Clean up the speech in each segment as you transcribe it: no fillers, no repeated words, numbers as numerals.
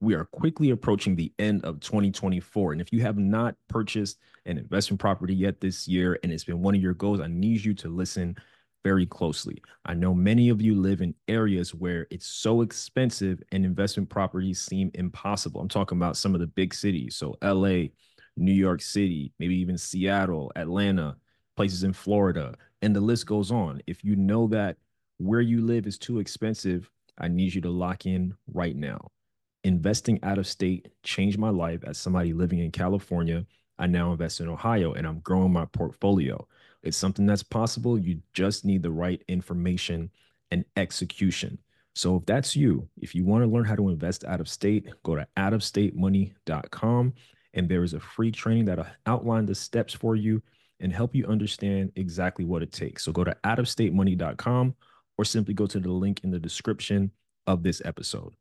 we are quickly approaching the end of 2024. And if you have not purchased an investment property yet this year and it's been one of your goals, I need you to listen very closely. I know many of you live in areas where it's so expensive and investment properties seem impossible. I'm talking about some of the big cities. So LA, New York City, maybe even Seattle, Atlanta, places in Florida, and the list goes on. If you know that where you live is too expensive, I need you to lock in right now. Investing out of state changed my life as somebody living in California. I now invest in Ohio and I'm growing my portfolio. It's something that's possible. You just need the right information and execution. So if that's you, if you want to learn how to invest out of state, go to outofstatemoney.com and there is a free training that'll outline the steps for you and help you understand exactly what it takes. So go to outofstatemoney.com or simply go to the link in the description of this episode.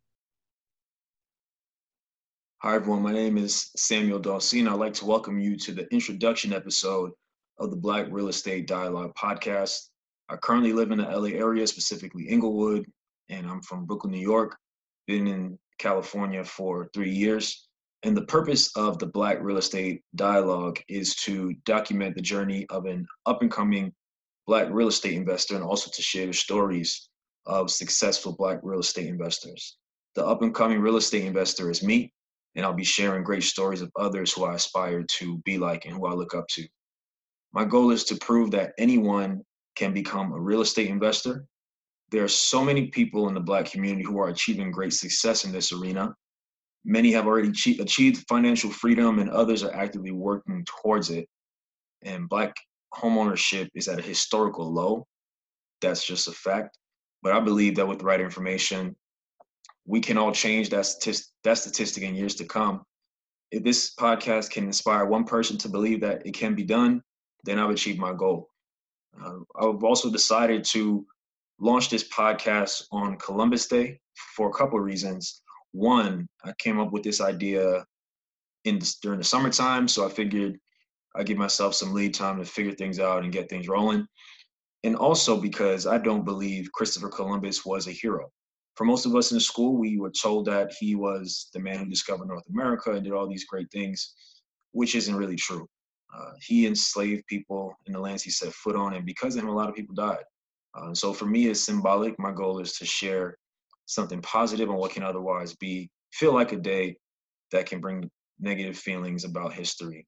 Hi, everyone. My name is Samuel Dawson. I'd like to welcome you to the introduction episode of the Black Real Estate Dialogue podcast. I currently live in the LA area, specifically Inglewood, and I'm from Brooklyn, New York. Been in California for 3 years. And the purpose of the Black Real Estate Dialogue is to document the journey of an up-and-coming Black real estate investor and also to share the stories of successful Black real estate investors. The up-and-coming real estate investor is me, and I'll be sharing great stories of others who I aspire to be like and who I look up to. My goal is to prove that anyone can become a real estate investor. There are so many people in the Black community who are achieving great success in this arena. Many have already achieved financial freedom, and others are actively working towards it. And Black homeownership is at a historical low. That's just a fact. But I believe that with the right information, we can all change that statistic in years to come. If this podcast can inspire one person to believe that it can be done, then I've achieved my goal. I've also decided to launch this podcast on Columbus Day for a couple of reasons. One, I came up with this idea during the summertime, so I figured I'd give myself some lead time to figure things out and get things rolling. And also because I don't believe Christopher Columbus was a hero. For most of us in school, we were told that he was the man who discovered North America and did all these great things, which isn't really true. He enslaved people in the lands he set foot on, and because of him, a lot of people died. So for me, it's symbolic. My goal is to share something positive on what can otherwise feel like a day that can bring negative feelings about history.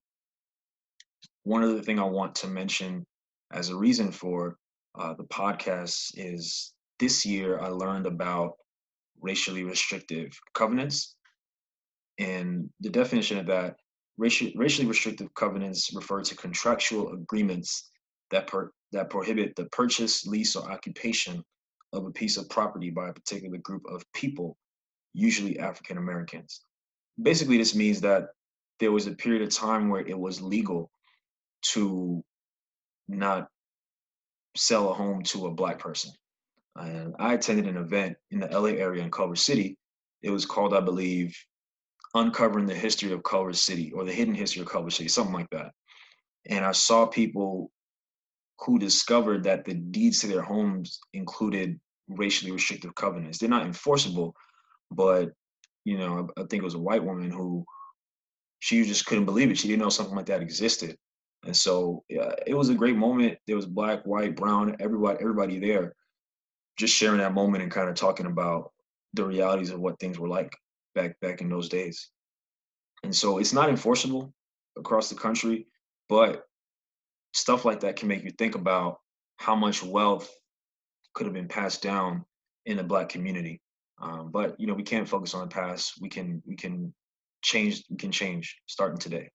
One other thing I want to mention as a reason for the podcast is this year I learned about racially restrictive covenants. And the definition of that, racially restrictive covenants refer to contractual agreements that prohibit the purchase, lease, or occupation of a piece of property by a particular group of people, usually African Americans. Basically, this means that there was a period of time where it was legal to not sell a home to a Black person. And I attended an event in the LA area in Culver City. It was called, I believe, Uncovering the History of Culver City or the Hidden History of Culver City, something like that. And I saw people who discovered that the deeds to their homes included racially restrictive covenants. They're not enforceable, but I think it was a white woman who she just couldn't believe it. She didn't know something like that existed. And so it was a great moment. There was Black, white, brown, everybody there, just sharing that moment and kind of talking about the realities of what things were like back in those days. And so it's not enforceable across the country, but stuff like that can make you think about how much wealth could have been passed down in the Black community. But we can't focus on the past. We can change. We can change starting today.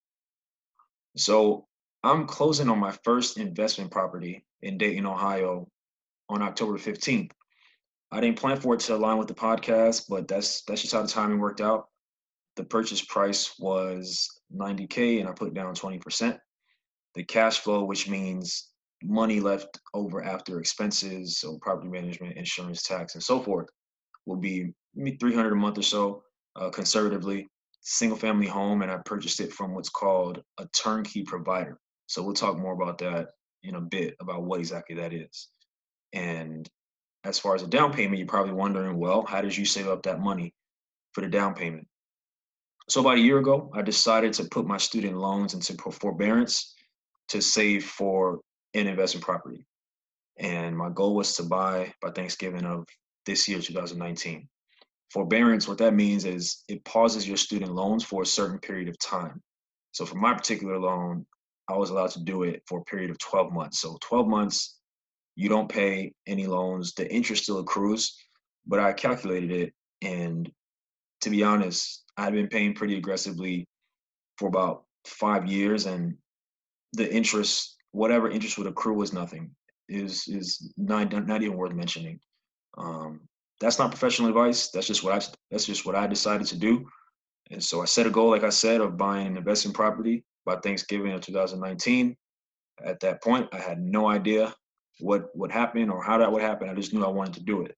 So I'm closing on my first investment property in Dayton, Ohio, on October 15th. I didn't plan for it to align with the podcast, but that's just how the timing worked out. The purchase price was $90K and I put down 20%. The cash flow, which means money left over after expenses, so property management, insurance, tax, and so forth, will be maybe $300 a month or so, conservatively. Single family home, and I purchased it from what's called a turnkey provider. So we'll talk more about that in a bit, about what exactly that is. And as far as a down payment, you're probably wondering, well, how did you save up that money? for the down payment. So about a year ago, I decided to put my student loans into forbearance to save for an investment property. And my goal was to buy by Thanksgiving of this year, 2019. Forbearance, what that means is it pauses your student loans for a certain period of time. So for my particular loan, I was allowed to do it for a period of 12 months. So 12 months, you don't pay any loans. The interest still accrues, but I calculated it. And to be honest, I've been paying pretty aggressively for about 5 years, and the interest, whatever interest would accrue, was nothing. Is not even worth mentioning. Um, that's not professional advice. That's just what I decided to do. And so I set a goal, like I said, of buying an investment property by Thanksgiving of 2019. At that point, I had no idea what would happen or how that would happen. I just knew I wanted to do it.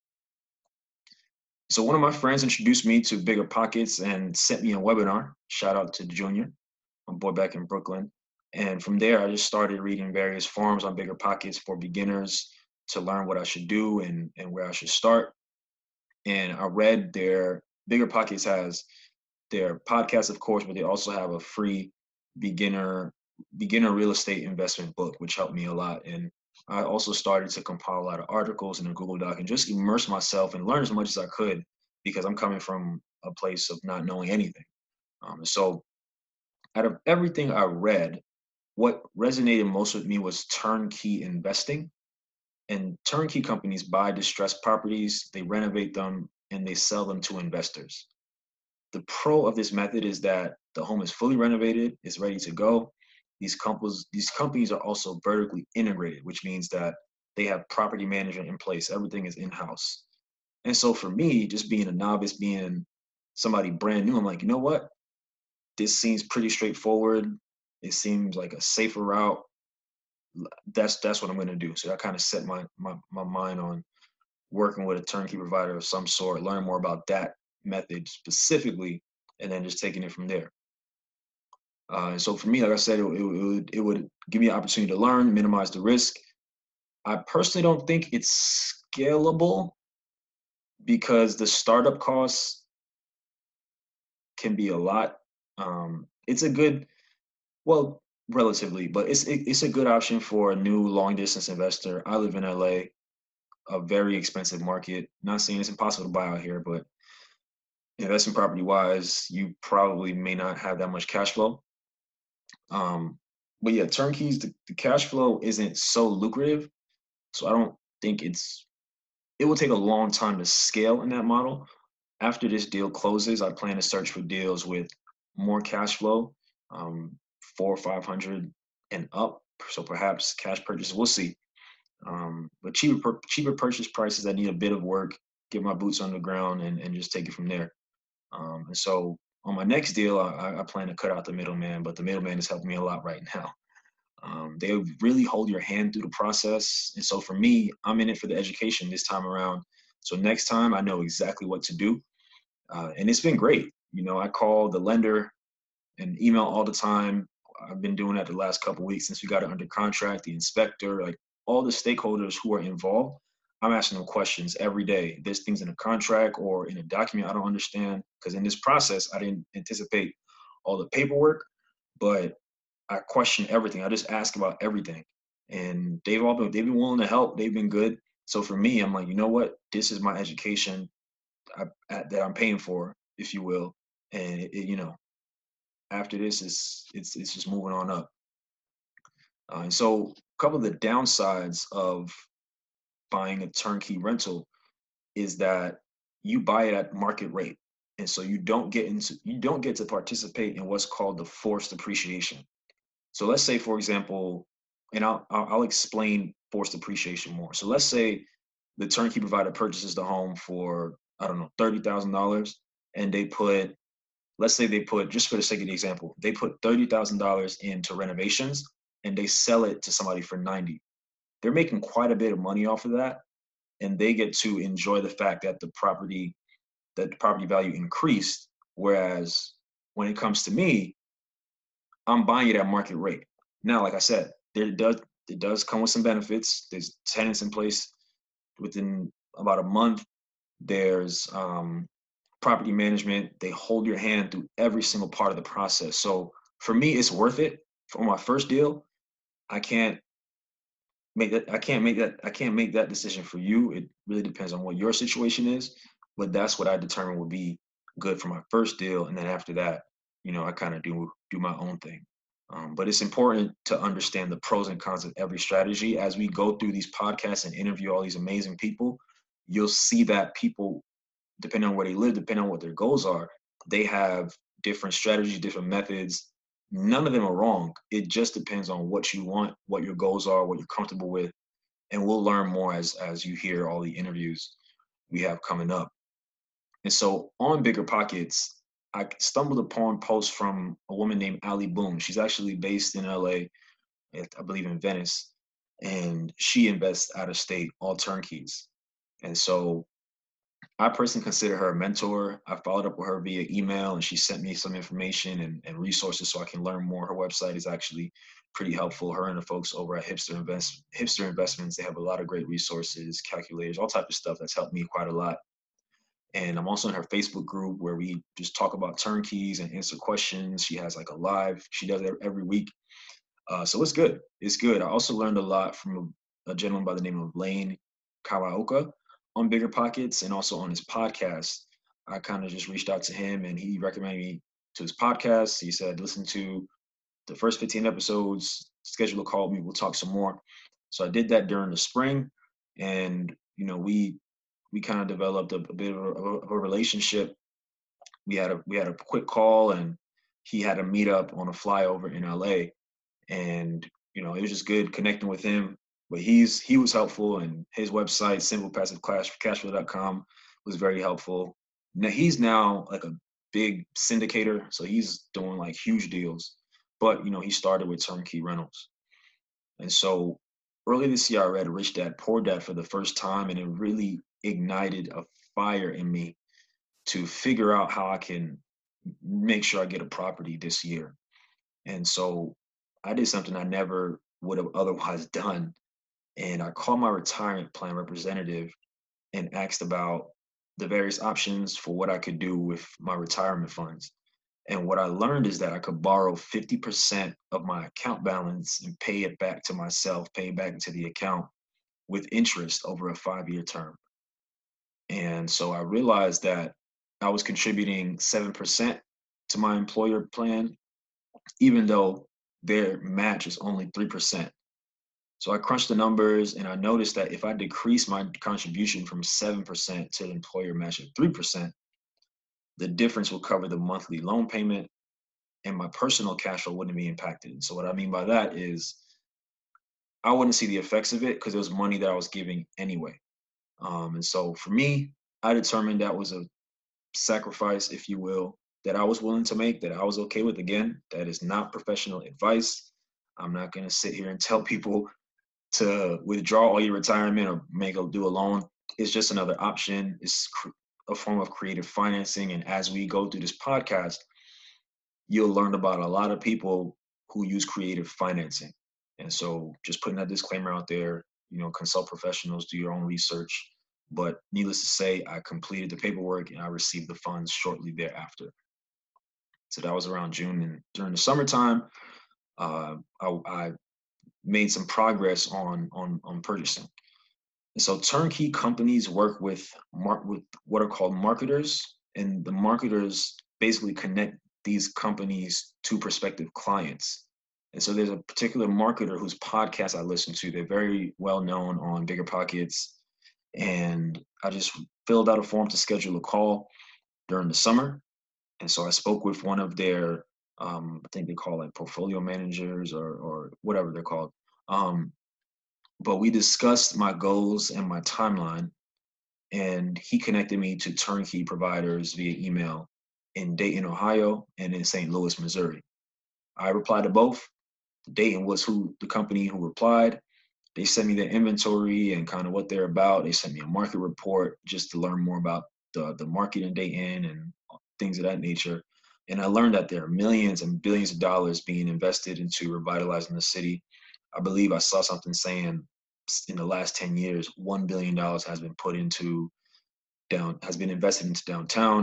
So one of my friends introduced me to Bigger Pockets and sent me a webinar. Shout out to Junior, my boy back in Brooklyn. And from there, I just started reading various forums on Bigger Pockets for beginners to learn what I should do and where I should start. And I read their Bigger Pockets has their podcast, of course, but they also have a free beginner real estate investment book, which helped me a lot. And I also started to compile a lot of articles in a Google Doc and just immerse myself and learn as much as I could, because I'm coming from a place of not knowing anything. So out of everything I read, what resonated most with me was turnkey investing. And turnkey companies buy distressed properties, they renovate them, and they sell them to investors. The pro of this method is that the home is fully renovated, it's ready to go. These companies are also vertically integrated, which means that they have property management in place. Everything is in-house. And so for me, just being a novice, being somebody brand new, I'm like, you know what? This seems pretty straightforward. It seems like a safer route. That's what I'm going to do. So I kind of set my mind on working with a turnkey provider of some sort, learn more about that method specifically, and then just taking it from there. And so for me, like I said, it would give me an opportunity to learn, minimize the risk. I personally don't think it's scalable because the startup costs can be a lot. It's a good, well, relatively, but it's a good option for a new long distance investor. I live in LA, a very expensive market. Not saying it's impossible to buy out here, but investment property wise, you probably may not have that much cash flow. But yeah, turnkeys, the cash flow isn't so lucrative. So I don't think it will take a long time to scale in that model. After this deal closes, I plan to search for deals with more cash flow, 400 or 500 and up. So perhaps cash purchases, we'll see. But cheaper purchase prices, I need a bit of work, get my boots on the ground, and just take it from there. And so on my next deal, I plan to cut out the middleman, but the middleman is helping me a lot right now. They really hold your hand through the process. And so for me, I'm in it for the education this time around. So next time I know exactly what to do. And it's been great. You know, I call the lender and email all the time. I've been doing that the last couple of weeks since we got it under contract, the inspector, like all the stakeholders who are involved. I'm asking them questions every day. There's things in a contract or in a document I don't understand, because in this process, I didn't anticipate all the paperwork, but I question everything. I just ask about everything, and they've been willing to help. They've been good. So for me, I'm like, you know what? This is my education that I'm paying for, if you will, and you know, after this, it's just moving on up. And so a couple of the downsides of buying a turnkey rental is that you buy it at market rate, and so you don't get to participate in what's called the forced appreciation. So let's say, for example, and I'll explain forced appreciation more. So let's say the turnkey provider purchases the home for, I don't know, $30,000, and let's say they put, just for the sake of the example, they put $30,000 into renovations and they sell it to somebody for 90. They're making quite a bit of money off of that, and they get to enjoy the fact that the property value increased. Whereas when it comes to me, I'm buying it at market rate. Now, like I said, it does come with some benefits. There's tenants in place within about a month. There's property management. They hold your hand through every single part of the process. So for me, it's worth it. For my first deal, I can't I can't make that decision for you. It really depends on what your situation is, but that's what I determine would be good for my first deal. And then after that, I kind of do my own thing. But it's important to understand the pros and cons of every strategy. As we go through these podcasts and interview all these amazing people, you'll see that people, depending on where they live, depending on what their goals are, they have different strategies, different methods. None of them are wrong. It just depends on what you want, what your goals are, what you're comfortable with. And we'll learn more as you hear all the interviews we have coming up. And so on Bigger Pockets, I stumbled upon posts from a woman named Ali Boone. She's actually based in LA, I believe in Venice, and she invests out of state, all turnkeys. And so I personally consider her a mentor. I followed up with her via email, and she sent me some information and resources so I can learn more. Her website is actually pretty helpful. Her and the folks over at Hipster Investments, they have a lot of great resources, calculators, all type of stuff that's helped me quite a lot. And I'm also in her Facebook group where we just talk about turnkeys and answer questions. She has like a live, she does it every week. So it's good. It's good. I also learned a lot from a gentleman by the name of Lane Kawaoka on Bigger Pockets and also on his podcast. I kind of just reached out to him and he recommended me to his podcast. He said, listen to the first 15 episodes, schedule a call, we'll talk some more. So I did that during the spring, and we kind of developed a bit of a relationship. We had a quick call, and he had a meetup on a flyover in LA, and it was just good connecting with him. But he was helpful, and his website, simplepassivecashflow.com, was very helpful. Now he's like a big syndicator, so he's doing like huge deals. But he started with turnkey rentals, and so early this year I read Rich Dad Poor Dad for the first time, and it really ignited a fire in me to figure out how I can make sure I get a property this year. And so I did something I never would have otherwise done. And I called my retirement plan representative and asked about the various options for what I could do with my retirement funds. And what I learned is that I could borrow 50% of my account balance and pay it back to myself, pay it back into the account with interest over a 5-year term. And so I realized that I was contributing 7% to my employer plan, even though their match is only 3%. So I crunched the numbers and I noticed that if I decrease my contribution from 7% to the employer match at 3%, the difference will cover the monthly loan payment and my personal cash flow wouldn't be impacted. And so what I mean by that is I wouldn't see the effects of it because it was money that I was giving anyway. And so for me, I determined that was a sacrifice, if you will, that I was willing to make, that I was okay with. Again, that is not professional advice. I'm not going to sit here and tell people to withdraw all your retirement or do a loan. It's just another option. It's a form of creative financing. And as we go through this podcast, you'll learn about a lot of people who use creative financing. And so just putting that disclaimer out there, consult professionals, do your own research. But needless to say, I completed the paperwork and I received the funds shortly thereafter. So that was around June. And during the summertime, I made some progress on purchasing. And so turnkey companies work with what are called marketers, and the marketers basically connect these companies to prospective clients. And so there's a particular marketer whose podcast I listen to. They're very well known on Bigger Pockets. And I just filled out a form to schedule a call during the summer. And so I spoke with one of their, I think they call it portfolio managers or whatever they're called. But we discussed my goals and my timeline, and he connected me to turnkey providers via email in Dayton, Ohio, and in St. Louis, Missouri. I replied to both. Dayton was the company who replied. They sent me their inventory and kind of what they're about. They sent me a market report just to learn more about the market in Dayton and things of that nature. And I learned that there are millions and billions of dollars being invested into revitalizing the city. I believe I saw something saying in the last 10 years, $1 billion has been invested into downtown.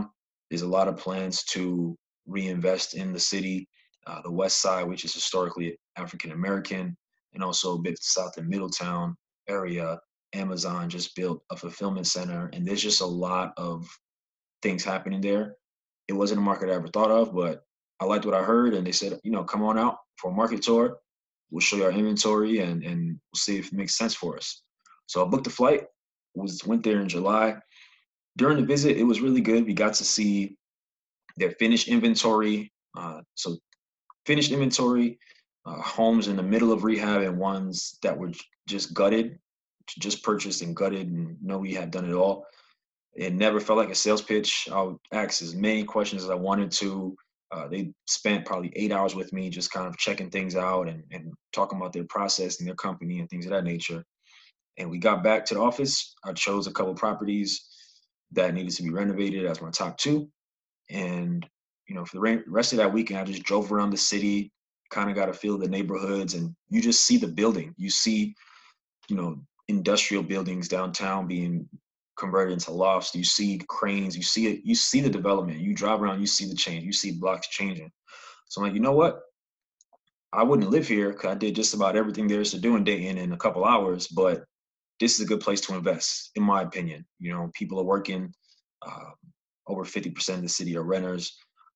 There's a lot of plans to reinvest in the city, the West Side, which is historically African American, and also a bit south in Middletown area. Amazon just built a fulfillment center, and there's just a lot of things happening there. It wasn't a market I ever thought of, but I liked what I heard, and they said, come on out for a market tour. We'll show you our inventory, and we'll see if it makes sense for us. So I booked a flight, went there in July. During the visit, it was really good. We got to see their finished inventory. So finished inventory, homes in the middle of rehab and ones that were just gutted, just purchased and gutted, and no rehab done at all. It never felt like a sales pitch. I would ask as many questions as I wanted to. They spent probably 8 hours with me, just kind of checking things out and talking about their process and their company and things of that nature. And we got back to the office. I chose a couple of properties that needed to be renovated as my top two. And, for the rest of that weekend, I just drove around the city, kind of got a feel of the neighborhoods, and you just see the building. You see, industrial buildings downtown being converted into lofts. You see cranes. You see it. You see the development. You drive around. You see the change. You see blocks changing. So I'm like, you know what? I wouldn't live here because I did just about everything there is to do in Dayton in a couple hours, but this is a good place to invest, in my opinion. People are working. Over 50% of the city are renters.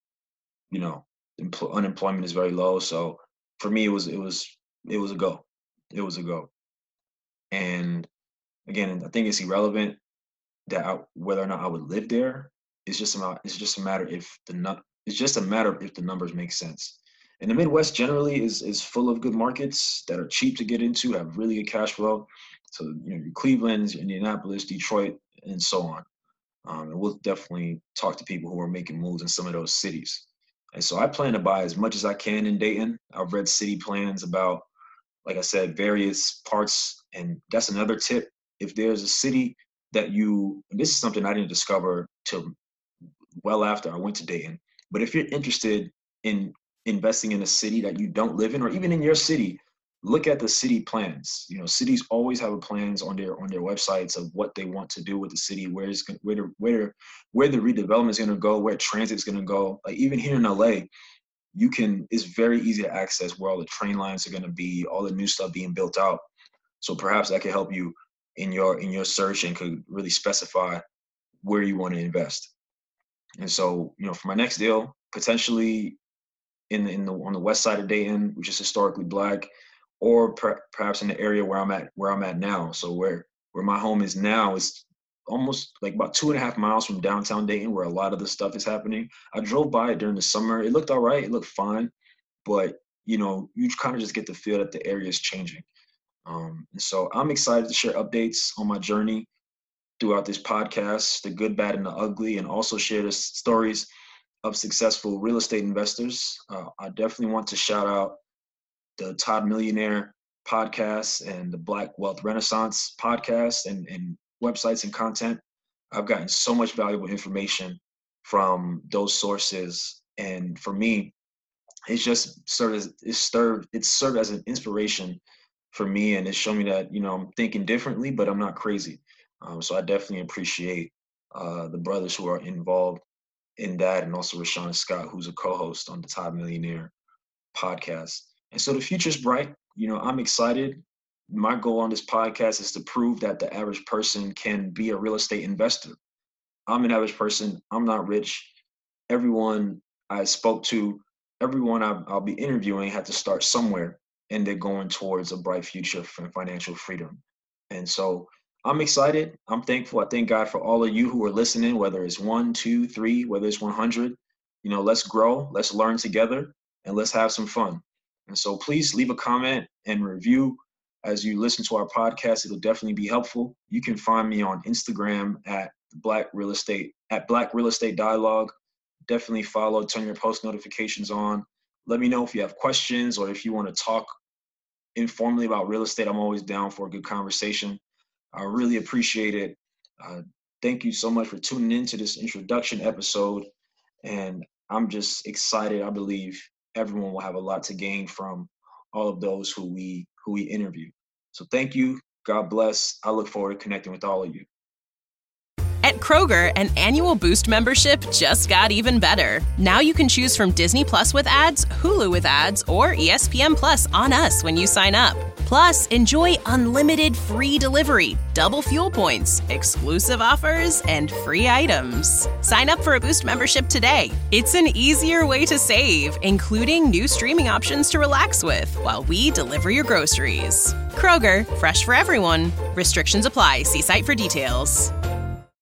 Unemployment is very low. So for me, it was a go. It was a go. And again, I think it's irrelevant that whether or not I would live there. It's just a matter if the numbers make sense. And the Midwest generally is full of good markets that are cheap to get into, have really good cash flow. So your Cleveland's, Indianapolis, Detroit, and so on. And we'll definitely talk to people who are making moves in some of those cities. And so I plan to buy as much as I can in Dayton. I've read city plans about, like I said, various parts. And that's another tip. If there's a city that this is something I didn't discover till well after I went to Dayton, but if you're interested in investing in a city that you don't live in, or even in your city, look at the city plans. Cities always have plans on their websites of what they want to do with the city, where the redevelopment is going to go, where transit is going to go. Like even here in LA, it's very easy to access where all the train lines are going to be, all the new stuff being built out. So perhaps that could help you in your search and could really specify where you want to invest. And so, for my next deal, potentially on the west side of Dayton, which is historically Black, or perhaps in the area where I'm at now. So where my home is now is almost like about 2.5 miles from downtown Dayton, where a lot of the stuff is happening. I drove by it during the summer. It looked all right. It looked fine. But, you kind of just get the feel that the area is changing. And so I'm excited to share updates on my journey throughout this podcast, the good, bad, and the ugly, and also share the stories of successful real estate investors. I definitely want to shout out the Todd Millionaire podcast and the Black Wealth Renaissance podcast and websites and content. I've gotten so much valuable information from those sources. And for me, it's just served as an inspiration for me. And it's shown me that, I'm thinking differently, but I'm not crazy. So I definitely appreciate the brothers who are involved in that, and also Rashawn Scott, who's a co-host on the Todd Millionaire podcast. And so the future's bright. I'm excited. My goal on this podcast is to prove that the average person can be a real estate investor. I'm an average person. I'm not rich. Everyone I spoke to, everyone I'll be interviewing had to start somewhere, and they're going towards a bright future for financial freedom. And so I'm excited. I'm thankful. I thank God for all of you who are listening, whether it's 1, 2, 3, whether it's 100. Let's grow, let's learn together, and let's have some fun. And so please leave a comment and review as you listen to our podcast. It'll definitely be helpful. You can find me on Instagram at Black Real Estate Dialogue. Definitely follow, turn your post notifications on. Let me know if you have questions or if you want to talk informally about real estate. I'm always down for a good conversation. I really appreciate it. Thank you so much for tuning into this introduction episode. And I'm just excited. I believe everyone will have a lot to gain from all of those who we interview. So thank you. God bless. I look forward to connecting with all of you. At Kroger, an annual Boost membership just got even better. Now you can choose from Disney Plus with ads, Hulu with ads, or ESPN Plus on us when you sign up. Plus, enjoy unlimited free delivery, double fuel points, exclusive offers, and free items. Sign up for a Boost membership today. It's an easier way to save, including new streaming options to relax with while we deliver your groceries. Kroger, fresh for everyone. Restrictions apply. See site for details.